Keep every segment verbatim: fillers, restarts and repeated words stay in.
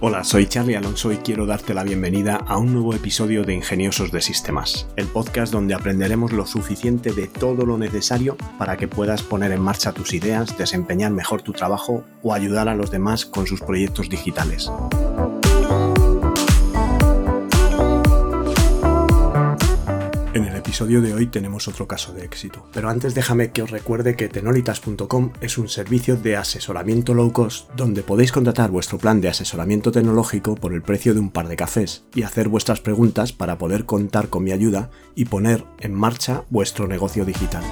Hola, soy Charlie Alonso y quiero darte la bienvenida a un nuevo episodio de Ingeniosos de Sistemas, el podcast donde aprenderemos lo suficiente de todo lo necesario para que puedas poner en marcha tus ideas, desempeñar mejor tu trabajo o ayudar a los demás con sus proyectos digitales. En el episodio de hoy tenemos otro caso de éxito, pero antes déjame que os recuerde que tenolitas punto com es un servicio de asesoramiento low cost donde podéis contratar vuestro plan de asesoramiento tecnológico por el precio de un par de cafés y hacer vuestras preguntas para poder contar con mi ayuda y poner en marcha vuestro negocio digital.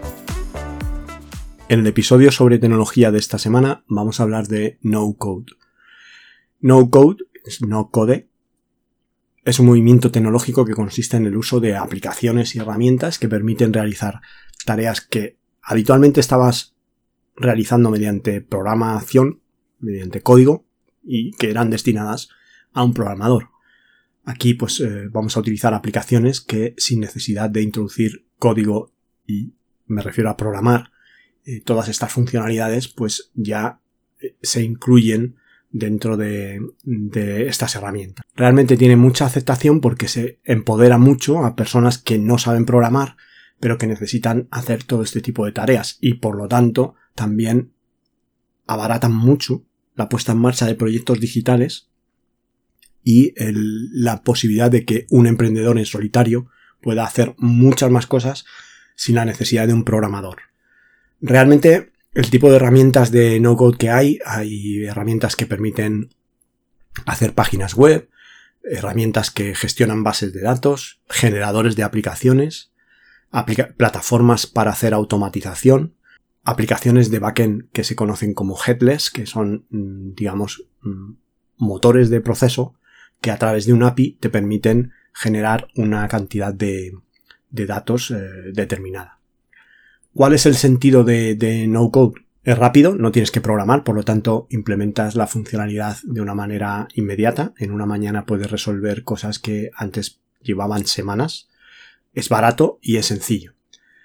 En el episodio sobre tecnología de esta semana vamos a hablar de no code. No code es no code. Es un movimiento tecnológico que consiste en el uso de aplicaciones y herramientas que permiten realizar tareas que habitualmente estabas realizando mediante programación, mediante código, y que eran destinadas a un programador. Aquí pues eh, vamos a utilizar aplicaciones que sin necesidad de introducir código, y me refiero a programar, eh, todas estas funcionalidades pues ya eh, se incluyen dentro de, de estas herramientas. Realmente tiene mucha aceptación porque se empodera mucho a personas que no saben programar, pero que necesitan hacer todo este tipo de tareas y por lo tanto también abaratan mucho la puesta en marcha de proyectos digitales y el, la posibilidad de que un emprendedor en solitario pueda hacer muchas más cosas sin la necesidad de un programador. Realmente el tipo de herramientas de no-code que hay, hay herramientas que permiten hacer páginas web, herramientas que gestionan bases de datos, generadores de aplicaciones, aplica- plataformas para hacer automatización, aplicaciones de backend que se conocen como headless, que son, digamos, motores de proceso que a través de un A P I te permiten generar una cantidad de, de datos eh, determinada. ¿Cuál es el sentido de, de no-code? Es rápido, no tienes que programar, por lo tanto implementas la funcionalidad de una manera inmediata. En una mañana puedes resolver cosas que antes llevaban semanas. Es barato y es sencillo.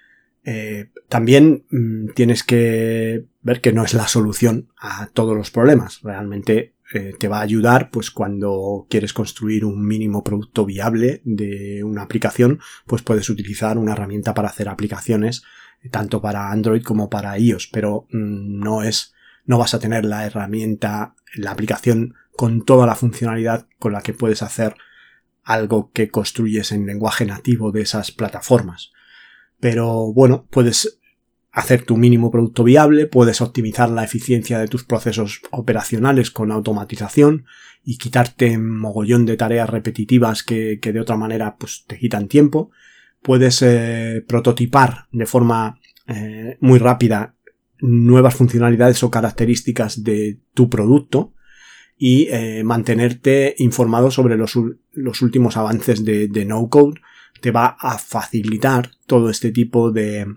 Eh, también mmm, tienes que ver que no es la solución a todos los problemas. Realmente eh, te va a ayudar pues cuando quieres construir un mínimo producto viable de una aplicación, pues puedes utilizar una herramienta para hacer aplicaciones tanto para Android como para iOS, pero mmm, no es, no vas a tener la herramienta, la aplicación con toda la funcionalidad con la que puedes hacer algo que construyes en lenguaje nativo de esas plataformas. Pero bueno, puedes hacer tu mínimo producto viable, puedes optimizar la eficiencia de tus procesos operacionales con automatización y quitarte un mogollón de tareas repetitivas que, que de otra manera pues te quitan tiempo. Puedes eh, prototipar de forma eh, muy rápida nuevas funcionalidades o características de tu producto y eh, mantenerte informado sobre los, los últimos avances de, de no-code. Te va a facilitar todo este tipo de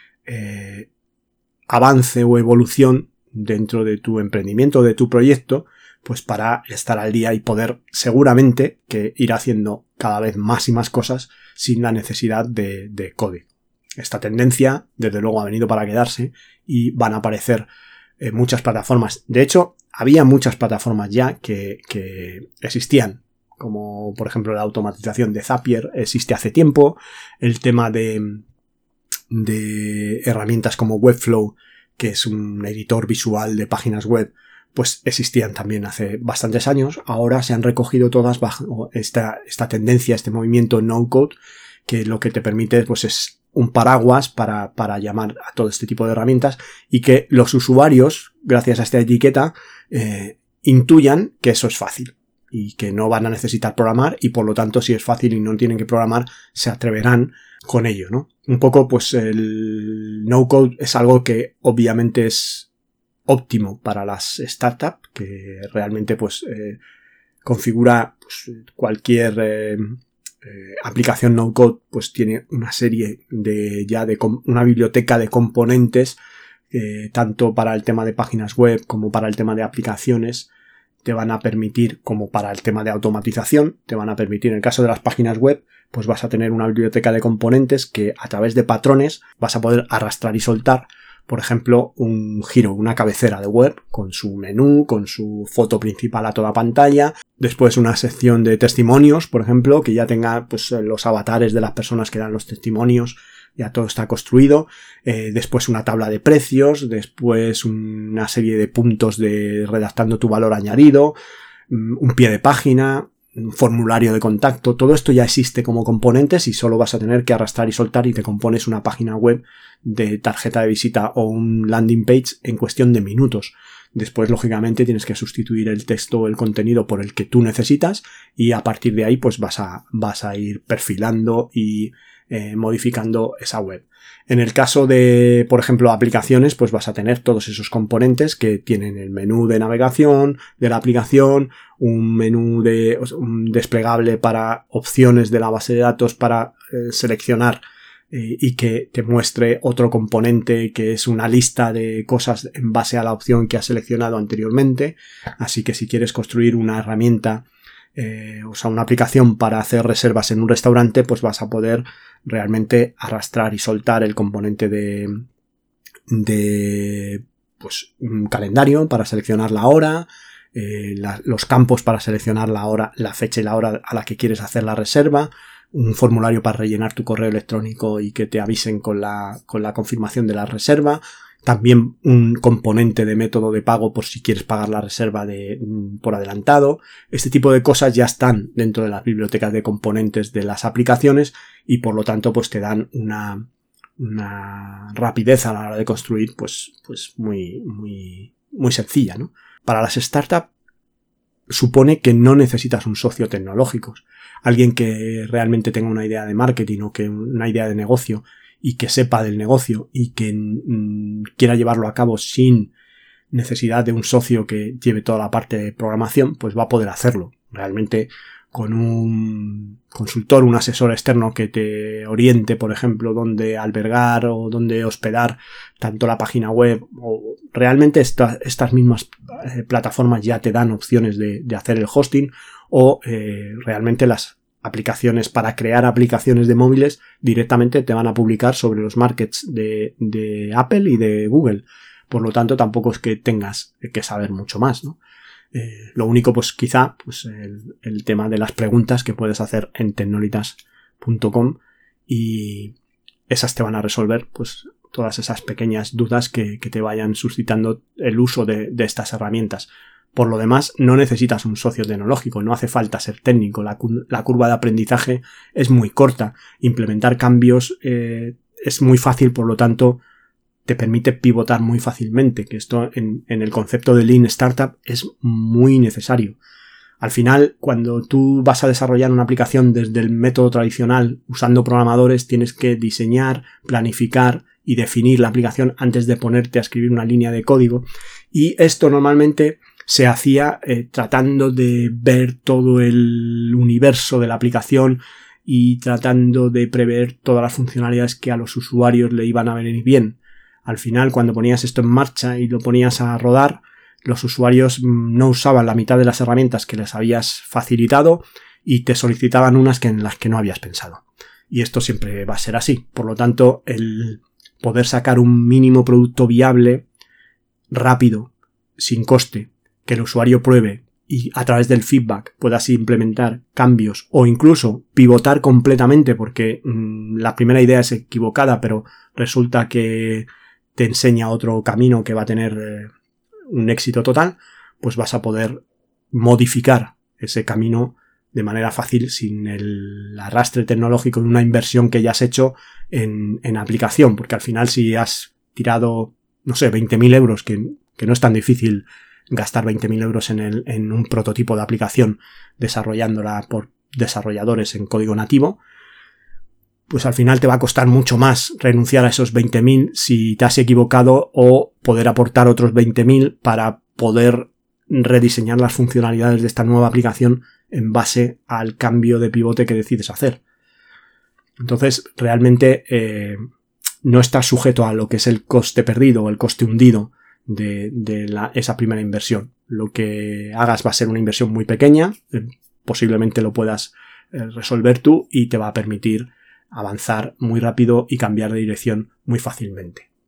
eh, avance o evolución dentro de tu emprendimiento, de tu proyecto, pues para estar al día y poder seguramente que ir haciendo cada vez más y más cosas sin la necesidad de, de código. Esta tendencia, desde luego, ha venido para quedarse y van a aparecer eh, muchas plataformas. De hecho, había muchas plataformas ya que, que existían, como por ejemplo la automatización de Zapier existe hace tiempo, el tema de, de herramientas como Webflow, que es un editor visual de páginas web, pues existían también hace bastantes años. Ahora se han recogido todas bajo esta, esta tendencia, este movimiento no-code, que lo que te permite pues es un paraguas para, para llamar a todo este tipo de herramientas y que los usuarios, gracias a esta etiqueta, eh, intuyan que eso es fácil y que no van a necesitar programar y por lo tanto si es fácil y no tienen que programar se atreverán con ello, ¿no? Un poco pues el no-code es algo que obviamente es óptimo para las startups, que realmente pues eh, configura pues, cualquier eh, eh, aplicación no code, pues tiene una serie de ya de una biblioteca de componentes eh, tanto para el tema de páginas web como para el tema de aplicaciones. Te van a permitir, como para el tema de automatización, te van a permitir, en el caso de las páginas web, pues vas a tener una biblioteca de componentes que a través de patrones vas a poder arrastrar y soltar por ejemplo, un giro, una cabecera de web con su menú, con su foto principal a toda pantalla, después una sección de testimonios, por ejemplo, que ya tenga pues los avatares de las personas que dan los testimonios, ya todo está construido, eh, después una tabla de precios, después una serie de puntos de redactando tu valor añadido, un pie de página, un formulario de contacto, todo esto ya existe como componentes y solo vas a tener que arrastrar y soltar y te compones una página web de tarjeta de visita o un landing page en cuestión de minutos. Después, lógicamente, tienes que sustituir el texto o el contenido por el que tú necesitas y a partir de ahí pues vas a, vas a ir perfilando y eh, modificando esa web. En el caso de, por ejemplo, aplicaciones, pues vas a tener todos esos componentes que tienen el menú de navegación de la aplicación, un menú de un desplegable para opciones de la base de datos para eh, seleccionar eh, y que te muestre otro componente que es una lista de cosas en base a la opción que has seleccionado anteriormente. Así que si quieres construir una herramienta, eh, o sea, una aplicación para hacer reservas en un restaurante, pues vas a poder realmente arrastrar y soltar el componente de, de pues un calendario para seleccionar la hora, eh, la, los campos para seleccionar la hora, la fecha y la hora a la que quieres hacer la reserva, un formulario para rellenar tu correo electrónico y que te avisen con la, con la confirmación de la reserva, también un componente de método de pago por si quieres pagar la reserva de, por adelantado. Este tipo de cosas ya están dentro de las bibliotecas de componentes de las aplicaciones y por lo tanto pues te dan una, una rapidez a la hora de construir pues, pues muy, muy, muy sencilla, ¿no? Para las startups supone que no necesitas un socio tecnológico, alguien que realmente tenga una idea de marketing o que una idea de negocio y que sepa del negocio y que mmm, quiera llevarlo a cabo sin necesidad de un socio que lleve toda la parte de programación, pues va a poder hacerlo. Realmente con un consultor, un asesor externo que te oriente, por ejemplo, dónde albergar o dónde hospedar tanto la página web, o realmente esta, estas mismas eh, plataformas ya te dan opciones de, de hacer el hosting o eh, realmente las aplicaciones para crear aplicaciones de móviles directamente te van a publicar sobre los markets de, de Apple y de Google. Por lo tanto, tampoco es que tengas que saber mucho más, ¿no? Eh, lo único, pues quizá, pues el, el tema de las preguntas que puedes hacer en tecnolitas punto com y esas te van a resolver, pues, todas esas pequeñas dudas que, que te vayan suscitando el uso de, de estas herramientas. Por lo demás, no necesitas un socio tecnológico, no hace falta ser técnico, la, la curva de aprendizaje es muy corta, implementar cambios eh, es muy fácil, por lo tanto, te permite pivotar muy fácilmente, que esto en, en el concepto de Lean Startup es muy necesario. Al final, cuando tú vas a desarrollar una aplicación desde el método tradicional, usando programadores, tienes que diseñar, planificar y definir la aplicación antes de ponerte a escribir una línea de código. Y esto normalmente se hacía eh, tratando de ver todo el universo de la aplicación y tratando de prever todas las funcionalidades que a los usuarios le iban a venir bien. Al final, cuando ponías esto en marcha y lo ponías a rodar, los usuarios no usaban la mitad de las herramientas que les habías facilitado y te solicitaban unas que en las que no habías pensado. Y esto siempre va a ser así. Por lo tanto, el poder sacar un mínimo producto viable, rápido, sin coste, que el usuario pruebe y a través del feedback puedas implementar cambios o incluso pivotar completamente porque mmm, la primera idea es equivocada, pero resulta que te enseña otro camino que va a tener eh, un éxito total, pues vas a poder modificar ese camino de manera fácil sin el arrastre tecnológico de una inversión que ya has hecho en, en aplicación, porque al final si has tirado, no sé, veinte mil euros, que, que no es tan difícil gastar veinte mil euros en, el, en un prototipo de aplicación desarrollándola por desarrolladores en código nativo, pues al final te va a costar mucho más renunciar a esos veinte mil si te has equivocado o poder aportar otros veinte mil para poder rediseñar las funcionalidades de esta nueva aplicación en base al cambio de pivote que decides hacer. Entonces, realmente eh, no estás sujeto a lo que es el coste perdido o el coste hundido de, de la, esa primera inversión. Lo que hagas va a ser una inversión muy pequeña, eh, posiblemente lo puedas eh, resolver tú y te va a permitir avanzar muy rápido y cambiar de dirección muy fácilmente.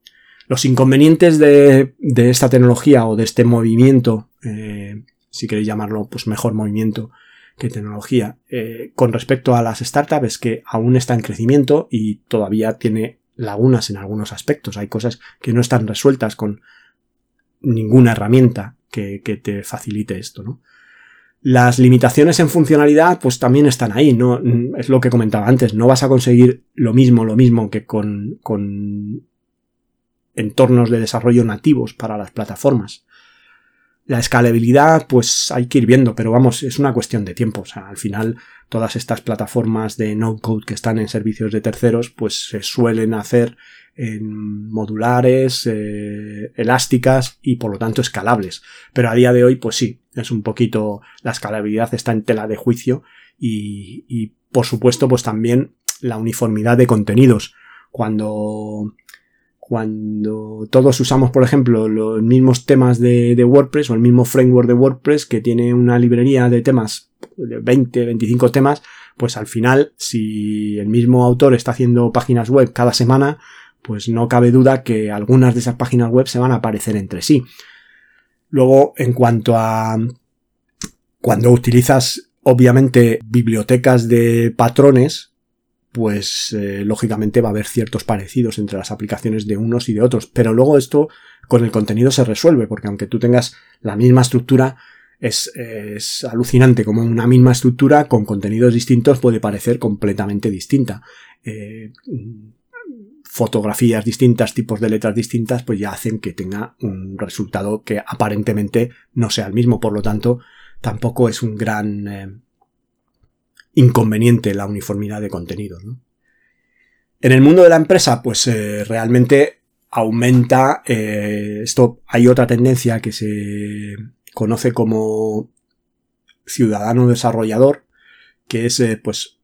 Los inconvenientes de, de esta tecnología o de este movimiento, eh, si queréis llamarlo, pues mejor movimiento que tecnología, eh, con respecto a las startups, es que aún está en crecimiento y todavía tiene lagunas en algunos aspectos. Hay cosas que no están resueltas con ninguna herramienta que, que te facilite esto, ¿no? Las limitaciones en funcionalidad pues también están ahí, ¿no? Es lo que comentaba antes, no vas a conseguir lo mismo, lo mismo que con, con entornos de desarrollo nativos para las plataformas. La escalabilidad pues hay que ir viendo, pero vamos, es una cuestión de tiempo. O sea, al final todas estas plataformas de no-code que están en servicios de terceros pues se suelen hacer en modulares, eh, elásticas y por lo tanto escalables. Pero a día de hoy pues sí, es un poquito, la escalabilidad está en tela de juicio y, y por supuesto pues también la uniformidad de contenidos. Cuando, cuando todos usamos por ejemplo los mismos temas de, de WordPress o el mismo framework de WordPress que tiene una librería de temas, de veinte, veinticinco temas, pues al final si el mismo autor está haciendo páginas web cada semana, pues no cabe duda que algunas de esas páginas web se van a parecer entre sí. Luego, en cuanto a cuando utilizas, obviamente, bibliotecas de patrones, pues eh, lógicamente va a haber ciertos parecidos entre las aplicaciones de unos y de otros. Pero luego esto con el contenido se resuelve, porque aunque tú tengas la misma estructura, es, es alucinante como una misma estructura con contenidos distintos puede parecer completamente distinta. Eh, fotografías distintas, tipos de letras distintas, pues ya hacen que tenga un resultado que aparentemente no sea el mismo. Por lo tanto, tampoco es un gran eh, inconveniente la uniformidad de contenidos, ¿no? En el mundo de la empresa, pues eh, realmente aumenta eh, esto. Hay otra tendencia que se conoce como ciudadano desarrollador, que es eh, pues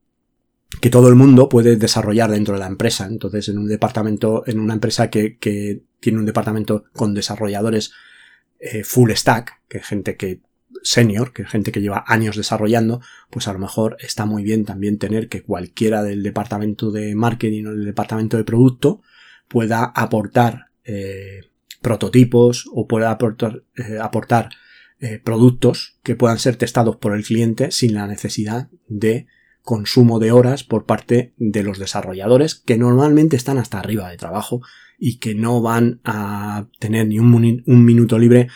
que todo el mundo puede desarrollar dentro de la empresa. Entonces, en un departamento, en una empresa que, que tiene un departamento con desarrolladores eh, full stack, que gente que senior, que gente que lleva años desarrollando, pues a lo mejor está muy bien también tener que cualquiera del departamento de marketing o del departamento de producto pueda aportar eh, prototipos o pueda aportar, eh, aportar eh, productos que puedan ser testados por el cliente sin la necesidad de consumo de horas por parte de los desarrolladores, que normalmente están hasta arriba de trabajo y que no van a tener ni un, un minuto libre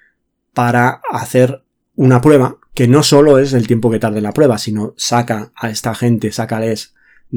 para hacer una prueba, que no solo es el tiempo que tarde en la prueba, sino saca a esta gente, sácales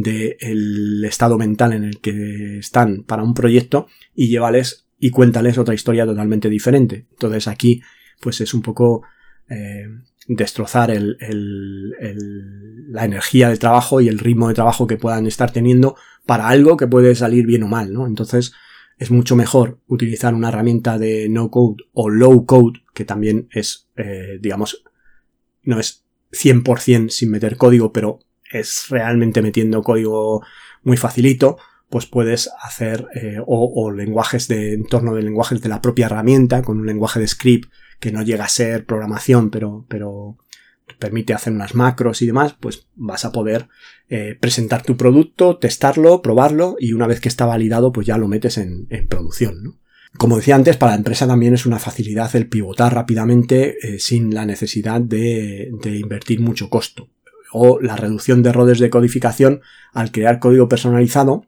del estado mental en el que están para un proyecto y llévales y cuéntales otra historia totalmente diferente. Entonces aquí pues es un poco eh, destrozar el, el, el, la energía de trabajo y el ritmo de trabajo que puedan estar teniendo para algo que puede salir bien o mal, ¿no? Entonces es mucho mejor utilizar una herramienta de no code o low code, que también es, eh, digamos, no es cien por ciento sin meter código, pero es realmente metiendo código muy facilito, pues puedes hacer eh, o, o lenguajes de entorno de lenguajes de la propia herramienta, con un lenguaje de script que no llega a ser programación, pero, pero permite hacer unas macros y demás, pues vas a poder eh, presentar tu producto, testarlo, probarlo y una vez que está validado, pues ya lo metes en, en producción, ¿no? Como decía antes, para la empresa también es una facilidad el pivotar rápidamente eh, sin la necesidad de, de invertir mucho costo. O la reducción de errores de codificación al crear código personalizado,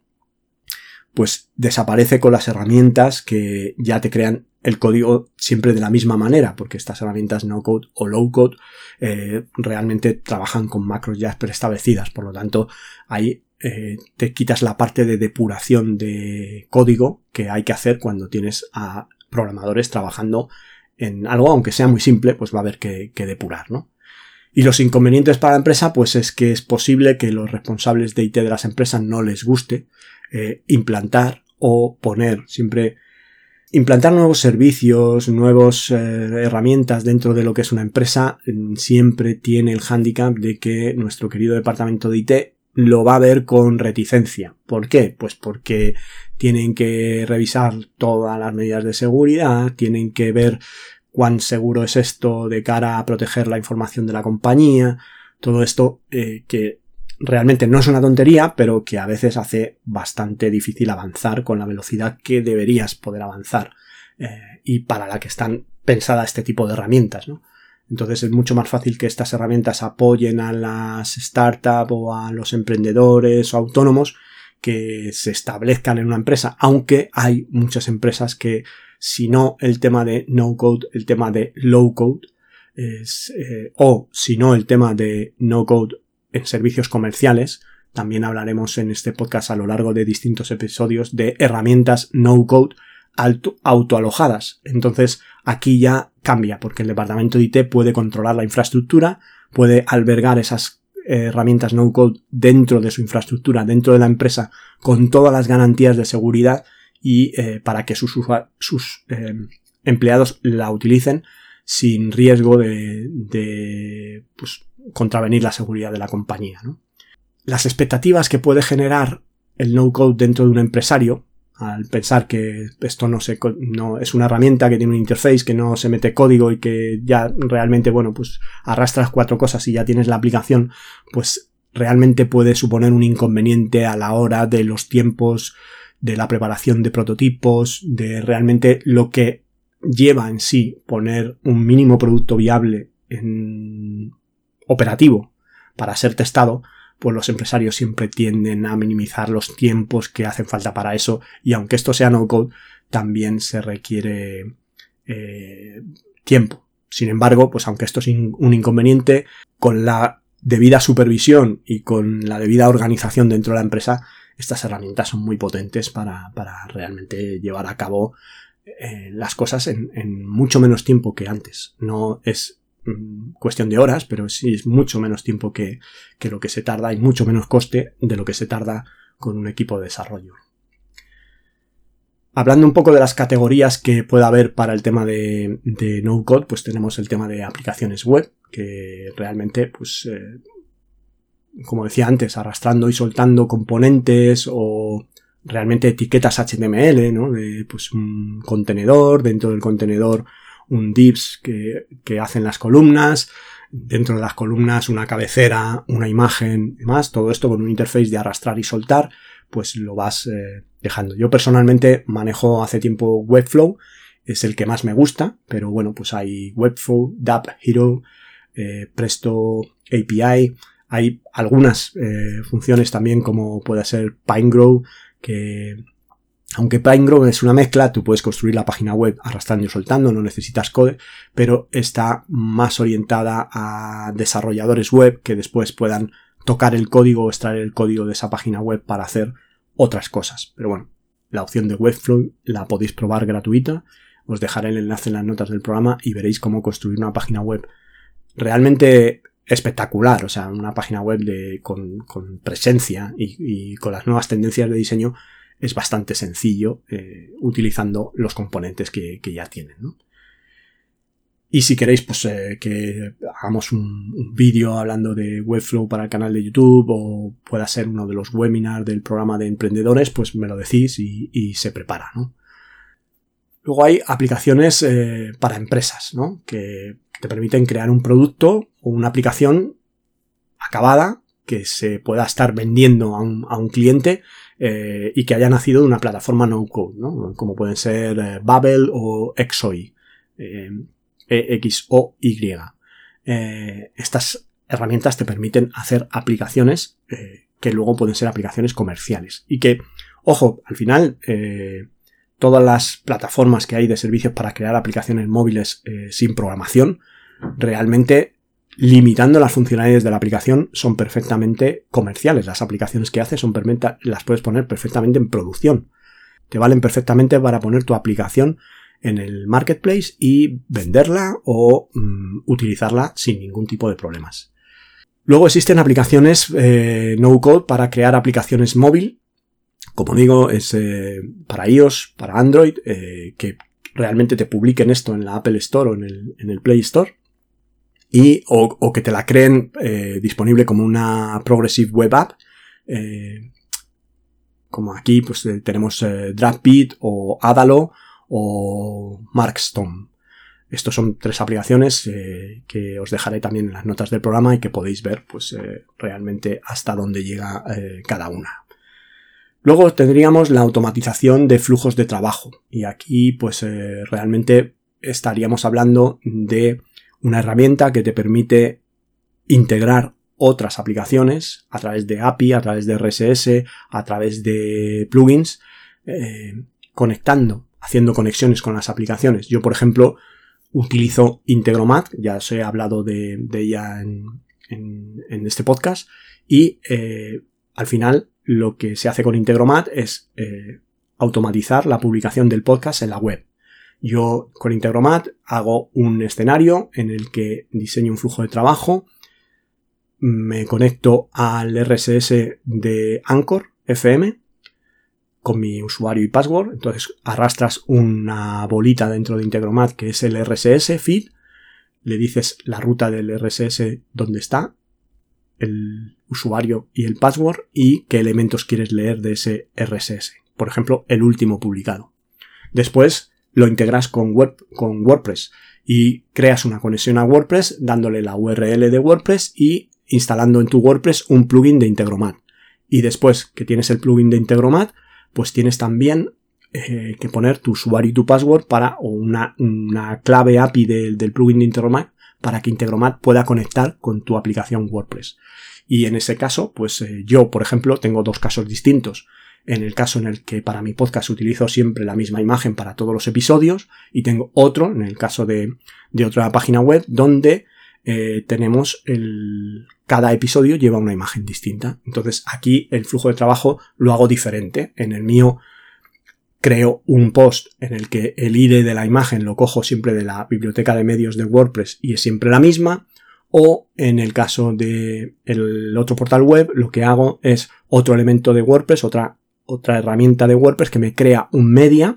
pues desaparece con las herramientas que ya te crean el código siempre de la misma manera, porque estas herramientas no code o low code eh, realmente trabajan con macros ya preestablecidas. Por lo tanto, ahí eh, te quitas la parte de depuración de código que hay que hacer cuando tienes a programadores trabajando en algo, aunque sea muy simple, pues va a haber que, que depurar, ¿no? Y los inconvenientes para la empresa, pues es que es posible que los responsables de I T de las empresas no les guste eh, implantar o poner siempre implantar nuevos servicios, nuevas eh, herramientas dentro de lo que es una empresa. Siempre tiene el hándicap de que nuestro querido departamento de I T lo va a ver con reticencia. ¿Por qué? Pues porque tienen que revisar todas las medidas de seguridad, tienen que ver cuán seguro es esto de cara a proteger la información de la compañía, todo esto eh, que realmente no es una tontería, pero que a veces hace bastante difícil avanzar con la velocidad que deberías poder avanzar, eh, y para la que están pensadas este tipo de herramientas, ¿no? Entonces es mucho más fácil que estas herramientas apoyen a las startups o a los emprendedores o autónomos que se establezcan en una empresa, aunque hay muchas empresas que, si no el tema de no code, el tema de low code, es, eh, o si no el tema de no code en servicios comerciales. También hablaremos en este podcast a lo largo de distintos episodios de herramientas no code auto, autoalojadas. Entonces aquí ya cambia, porque el departamento de I T puede controlar la infraestructura, puede albergar esas eh, herramientas no code dentro de su infraestructura, dentro de la empresa, con todas las garantías de seguridad y eh, para que sus, sus eh, empleados la utilicen sin riesgo de, de pues, contravenir la seguridad de la compañía, ¿no? Las expectativas que puede generar el no-code dentro de un empresario, al pensar que esto no, se, no es una herramienta que tiene un interface, que no se mete código y que ya realmente, bueno, pues arrastras cuatro cosas y ya tienes la aplicación, pues realmente puede suponer un inconveniente a la hora de los tiempos, de la preparación de prototipos, de realmente lo que lleva en sí poner un mínimo producto viable en operativo para ser testado. Pues los empresarios siempre tienden a minimizar los tiempos que hacen falta para eso, y aunque esto sea no-code, también se requiere eh, tiempo. Sin embargo, pues aunque esto es in- un inconveniente, con la debida supervisión y con la debida organización dentro de la empresa, estas herramientas son muy potentes para, para realmente llevar a cabo eh, las cosas en, en mucho menos tiempo que antes. No es cuestión de horas, pero sí es mucho menos tiempo que, que lo que se tarda y mucho menos coste de lo que se tarda con un equipo de desarrollo. Hablando un poco de las categorías que pueda haber para el tema de, de no-code, pues tenemos el tema de aplicaciones web, que realmente, pues, eh, como decía antes, arrastrando y soltando componentes o realmente etiquetas H T M L, ¿no? De, pues, un contenedor, dentro del contenedor un divs que, que hacen las columnas, dentro de las columnas una cabecera, una imagen y demás, todo esto con un interface de arrastrar y soltar, pues lo vas eh, dejando. Yo personalmente manejo hace tiempo Webflow, es el que más me gusta, pero bueno, pues hay Webflow, Dap Hero, eh, Presto A P I, hay algunas eh, funciones también como puede ser Pinegrow, que aunque Pinegrow es una mezcla, tú puedes construir la página web arrastrando y soltando, no necesitas code, pero está más orientada a desarrolladores web que después puedan tocar el código o extraer el código de esa página web para hacer otras cosas. Pero bueno, la opción de Webflow la podéis probar gratuita, os dejaré el enlace en las notas del programa y veréis cómo construir una página web realmente espectacular, o sea, una página web de, con, con presencia y, y con las nuevas tendencias de diseño. Es bastante sencillo eh, utilizando los componentes que, que ya tienen, ¿no? Y si queréis pues eh, que hagamos un, un vídeo hablando de Webflow para el canal de YouTube o pueda ser uno de los webinars del programa de emprendedores, pues me lo decís y, y se prepara, ¿no? Luego hay aplicaciones eh, para empresas, ¿no? Que te permiten crear un producto o una aplicación acabada que se pueda estar vendiendo a un, a un cliente eh, y que haya nacido de una plataforma no-code, ¿no? Como pueden ser eh, Babel o Exoi, eh, E X O Y. Eh, estas herramientas te permiten hacer aplicaciones eh, que luego pueden ser aplicaciones comerciales. Y que, ojo, al final eh, todas las plataformas que hay de servicios para crear aplicaciones móviles eh, sin programación, realmente limitando las funcionalidades de la aplicación son perfectamente comerciales. Las aplicaciones que haces son perfecta, las puedes poner perfectamente en producción. Te valen perfectamente para poner tu aplicación en el marketplace y venderla o mm, utilizarla sin ningún tipo de problemas. Luego existen aplicaciones eh, no-code para crear aplicaciones móvil. Como digo, es eh, para iOS, para Android, eh, que realmente te publiquen esto en la Apple Store o en el, en el Play Store. Y, o, o que te la creen eh, disponible como una Progressive Web App. Eh, como aquí pues eh, tenemos eh, Draftbeat o Adalo o Markstone. Estos son tres aplicaciones eh, que os dejaré también en las notas del programa y que podéis ver pues eh, realmente hasta dónde llega eh, cada una. Luego tendríamos la automatización de flujos de trabajo y aquí pues eh, realmente estaríamos hablando de una herramienta que te permite integrar otras aplicaciones a través de A P I, a través de R S S, a través de plugins, eh, conectando, haciendo conexiones con las aplicaciones. Yo, por ejemplo, utilizo Integromat, ya os he hablado de, de ella en, en, en este podcast, y eh, al final lo que se hace con Integromat es eh, automatizar la publicación del podcast en la web. Yo con Integromat hago un escenario en el que diseño un flujo de trabajo, me conecto al R S S de Anchor F M con mi usuario y password, entonces arrastras una bolita dentro de Integromat que es el R S S feed, le dices la ruta del R S S donde está, el usuario y el password y qué elementos quieres leer de ese R S S, por ejemplo el último publicado. Después lo integras con, Word, con WordPress y creas una conexión a WordPress dándole la U R L de WordPress y instalando en tu WordPress un plugin de Integromat. Y después que tienes el plugin de Integromat, pues tienes también eh, que poner tu usuario y tu password para, o una, una clave A P I de, del plugin de Integromat para que Integromat pueda conectar con tu aplicación WordPress. Y en ese caso, pues eh, yo, por ejemplo, tengo dos casos distintos. En el caso en el que para mi podcast utilizo siempre la misma imagen para todos los episodios, y tengo otro, en el caso de, de otra página web, donde eh, tenemos el, cada episodio lleva una imagen distinta. Entonces aquí el flujo de trabajo lo hago diferente. En el mío creo un post en el que el I D de la imagen lo cojo siempre de la biblioteca de medios de WordPress y es siempre la misma. O en el caso de el otro portal web, lo que hago es otro elemento de WordPress, otra otra herramienta de WordPress que me crea un media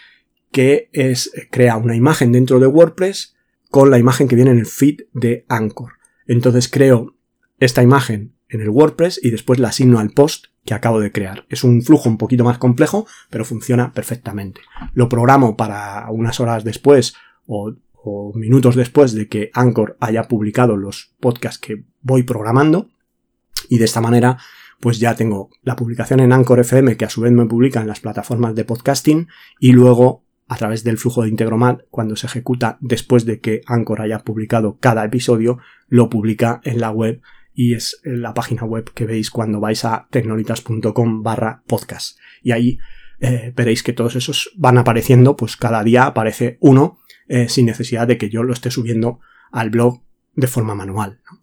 que es, crea una imagen dentro de WordPress con la imagen que viene en el feed de Anchor. Entonces creo esta imagen en el WordPress y después la asigno al post que acabo de crear. Es un flujo un poquito más complejo, pero funciona perfectamente. Lo programo para unas horas después o, o minutos después de que Anchor haya publicado los podcasts que voy programando, y de esta manera pues ya tengo la publicación en Anchor F M, que a su vez me publica en las plataformas de podcasting, y luego a través del flujo de Integromat, cuando se ejecuta después de que Anchor haya publicado cada episodio, lo publica en la web, y es la página web que veis cuando vais a tecnolitas.com barra podcast. Y ahí eh, veréis que todos esos van apareciendo, pues cada día aparece uno eh, sin necesidad de que yo lo esté subiendo al blog de forma manual, ¿no?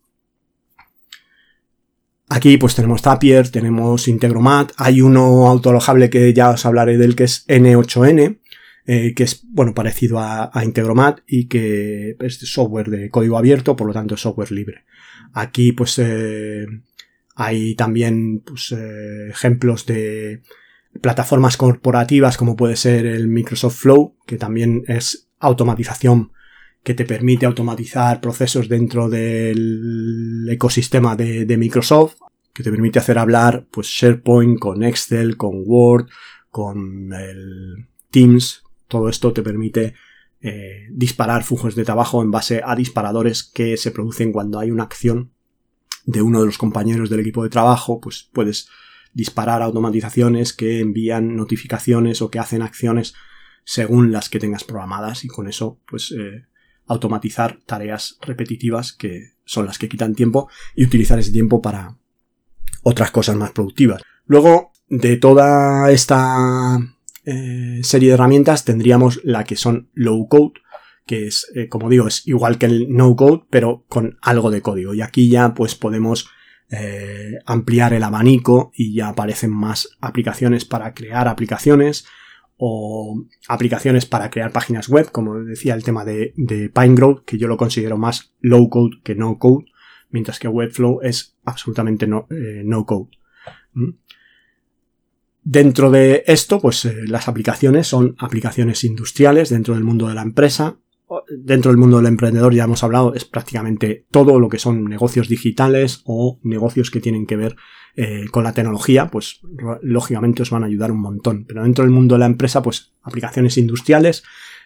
Aquí pues tenemos Zapier, tenemos Integromat, hay uno autoalojable que ya os hablaré del que es N ocho N, eh, que es bueno parecido a, a Integromat y que es software de código abierto, por lo tanto es software libre. Aquí pues eh, hay también pues, eh, ejemplos de plataformas corporativas como puede ser el Microsoft Flow, que también es automatización que te permite automatizar procesos dentro del ecosistema de, de Microsoft, que te permite hacer hablar pues SharePoint con Excel, con Word, con el Teams. Todo esto te permite eh, disparar flujos de trabajo en base a disparadores que se producen cuando hay una acción de uno de los compañeros del equipo de trabajo. Pues puedes disparar automatizaciones que envían notificaciones o que hacen acciones según las que tengas programadas, y con eso pues eh, automatizar tareas repetitivas que son las que quitan tiempo y utilizar ese tiempo para otras cosas más productivas. Luego, de toda esta eh, serie de herramientas tendríamos la que son low code, que es, eh, como digo, es igual que el no code, pero con algo de código. Y aquí ya pues podemos eh, ampliar el abanico y ya aparecen más aplicaciones para crear aplicaciones, o aplicaciones para crear páginas web, como decía el tema de, de Pinegrowth, que yo lo considero más low code que no code, mientras que Webflow es absolutamente no, eh, no code. ¿Mm? Dentro de esto, pues eh, las aplicaciones son aplicaciones industriales dentro del mundo de la empresa. Dentro del mundo del emprendedor, ya hemos hablado, es prácticamente todo lo que son negocios digitales o negocios que tienen que ver eh, con la tecnología, pues lógicamente os van a ayudar un montón. Pero dentro del mundo de la empresa, pues aplicaciones industriales,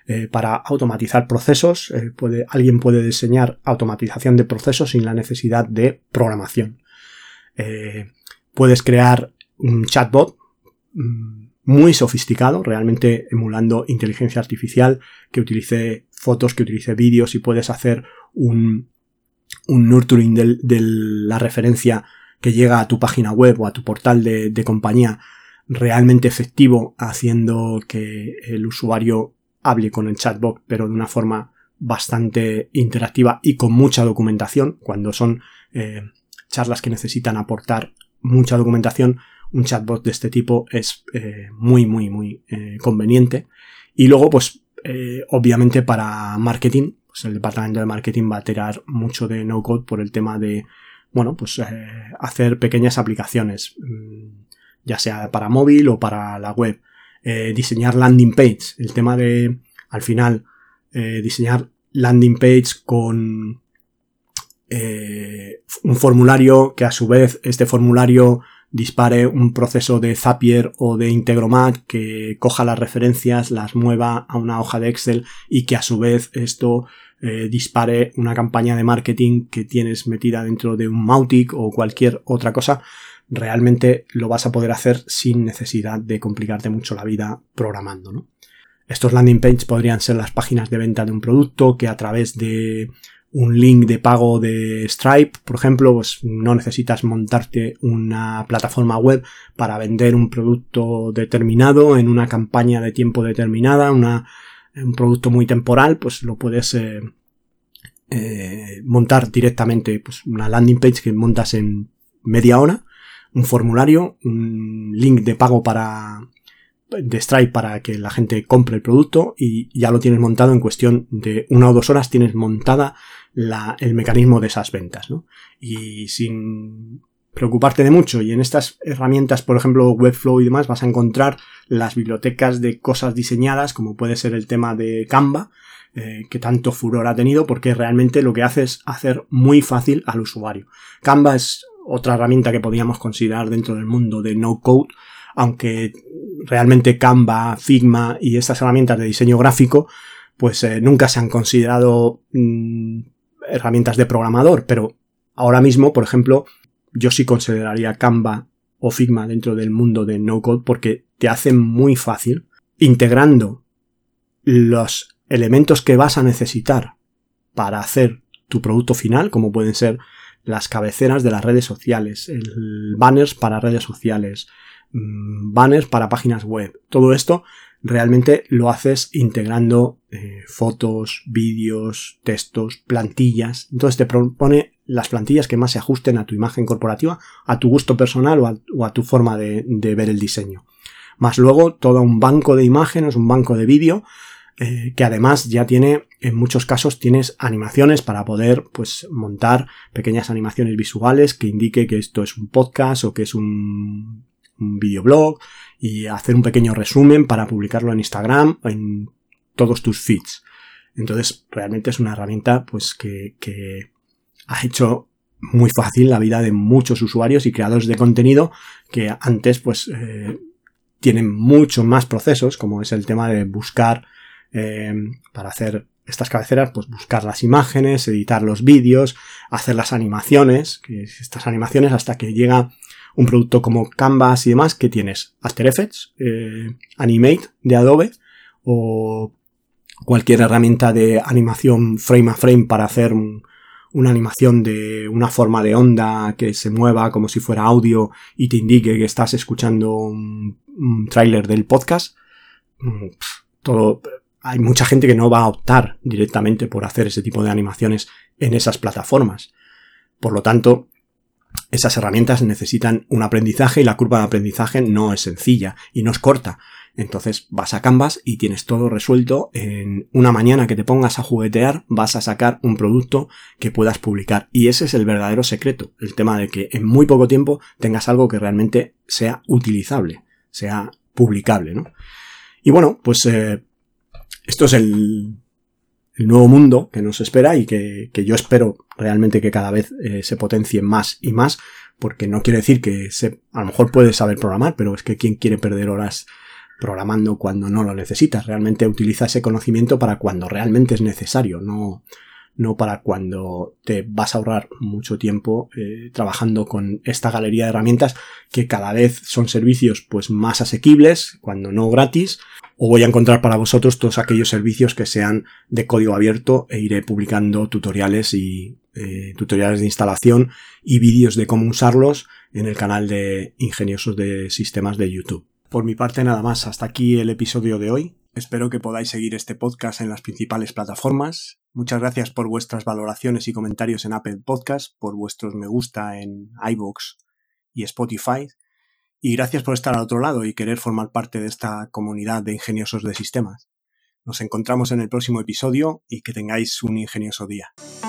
eh, para automatizar procesos. Eh, puede, alguien puede diseñar automatización de procesos sin la necesidad de programación. Eh, puedes crear un chatbot mmm, muy sofisticado, realmente emulando inteligencia artificial, que utilice fotos, que utilice vídeos, y puedes hacer un, un nurturing de, de la referencia que llega a tu página web o a tu portal de, de compañía realmente efectivo, haciendo que el usuario hable con el chatbot, pero de una forma bastante interactiva y con mucha documentación. Cuando son eh, charlas que necesitan aportar mucha documentación, un chatbot de este tipo es eh, muy, muy, muy eh, conveniente. Y luego, pues, eh, obviamente para marketing, pues el departamento de marketing va a tirar mucho de no-code por el tema de, bueno, pues eh, hacer pequeñas aplicaciones, ya sea para móvil o para la web. Eh, diseñar landing page, el tema de, al final, eh, diseñar landing page con eh, un formulario que a su vez este formulario dispare un proceso de Zapier o de Integromat que coja las referencias, las mueva a una hoja de Excel y que a su vez esto eh, dispare una campaña de marketing que tienes metida dentro de un Mautic o cualquier otra cosa. Realmente lo vas a poder hacer sin necesidad de complicarte mucho la vida programando, ¿no? Estos landing pages podrían ser las páginas de venta de un producto que a través de un link de pago de Stripe, por ejemplo, pues no necesitas montarte una plataforma web para vender un producto determinado en una campaña de tiempo determinada, una, un producto muy temporal, pues lo puedes eh, eh, montar directamente, pues una landing page que montas en media hora, un formulario, un link de pago para de Stripe para que la gente compre el producto y ya lo tienes montado en cuestión de una o dos horas. Tienes montada la, el mecanismo de esas ventas, ¿no? Y sin preocuparte de mucho. Y en estas herramientas, por ejemplo, Webflow y demás, vas a encontrar las bibliotecas de cosas diseñadas, como puede ser el tema de Canva, eh, que tanto furor ha tenido, porque realmente lo que hace es hacer muy fácil al usuario. Canva es otra herramienta que podríamos considerar dentro del mundo de no-code, aunque realmente Canva, Figma y estas herramientas de diseño gráfico pues eh, nunca se han considerado mmm, herramientas de programador, pero ahora mismo, por ejemplo, yo sí consideraría Canva o Figma dentro del mundo de no-code porque te hacen muy fácil, integrando los elementos que vas a necesitar para hacer tu producto final, como pueden ser las cabeceras de las redes sociales, el banners para redes sociales, banners para páginas web. Todo esto realmente lo haces integrando eh, fotos, vídeos, textos, plantillas. Entonces te propone las plantillas que más se ajusten a tu imagen corporativa, a tu gusto personal o a, o a tu forma de, de ver el diseño. Más luego todo un banco de imágenes, un banco de vídeo, eh, que además ya tiene, en muchos casos tienes animaciones para poder pues montar pequeñas animaciones visuales que indique que esto es un podcast o que es un un videoblog, y hacer un pequeño resumen para publicarlo en Instagram o en todos tus feeds. Entonces realmente es una herramienta pues que, que ha hecho muy fácil la vida de muchos usuarios y creadores de contenido que antes pues eh, tienen muchos más procesos, como es el tema de buscar eh, para hacer estas cabeceras, pues buscar las imágenes, editar los vídeos, hacer las animaciones, que estas animaciones hasta que llega un producto como Canvas y demás, que tienes After Effects, eh, Animate de Adobe o cualquier herramienta de animación frame a frame para hacer un, una animación de una forma de onda que se mueva como si fuera audio y te indique que estás escuchando un, un tráiler del podcast. Todo, hay mucha gente que no va a optar directamente por hacer ese tipo de animaciones en esas plataformas. Por lo tanto, esas herramientas necesitan un aprendizaje y la curva de aprendizaje no es sencilla y no es corta. Entonces vas a Canvas y tienes todo resuelto. En una mañana que te pongas a juguetear vas a sacar un producto que puedas publicar. Y ese es el verdadero secreto. El tema de que en muy poco tiempo tengas algo que realmente sea utilizable, sea publicable, ¿no? Y bueno, pues eh, esto es el... el nuevo mundo que nos espera y que, que yo espero realmente que cada vez eh, se potencie más y más, porque no quiere decir que se, a lo mejor puedes saber programar, pero es que quién quiere perder horas programando cuando no lo necesitas. Realmente utiliza ese conocimiento para cuando realmente es necesario, no, no para cuando te vas a ahorrar mucho tiempo eh, trabajando con esta galería de herramientas que cada vez son servicios pues más asequibles, cuando no gratis, o voy a encontrar para vosotros todos aquellos servicios que sean de código abierto e iré publicando tutoriales y eh, tutoriales de instalación y vídeos de cómo usarlos en el canal de Ingeniosos de Sistemas de YouTube. Por mi parte nada más, hasta aquí el episodio de hoy. Espero que podáis seguir este podcast en las principales plataformas. Muchas gracias por vuestras valoraciones y comentarios en Apple Podcast, por vuestros me gusta en iVoox y Spotify. Y gracias por estar al otro lado y querer formar parte de esta comunidad de ingeniosos de sistemas. Nos encontramos en el próximo episodio y que tengáis un ingenioso día.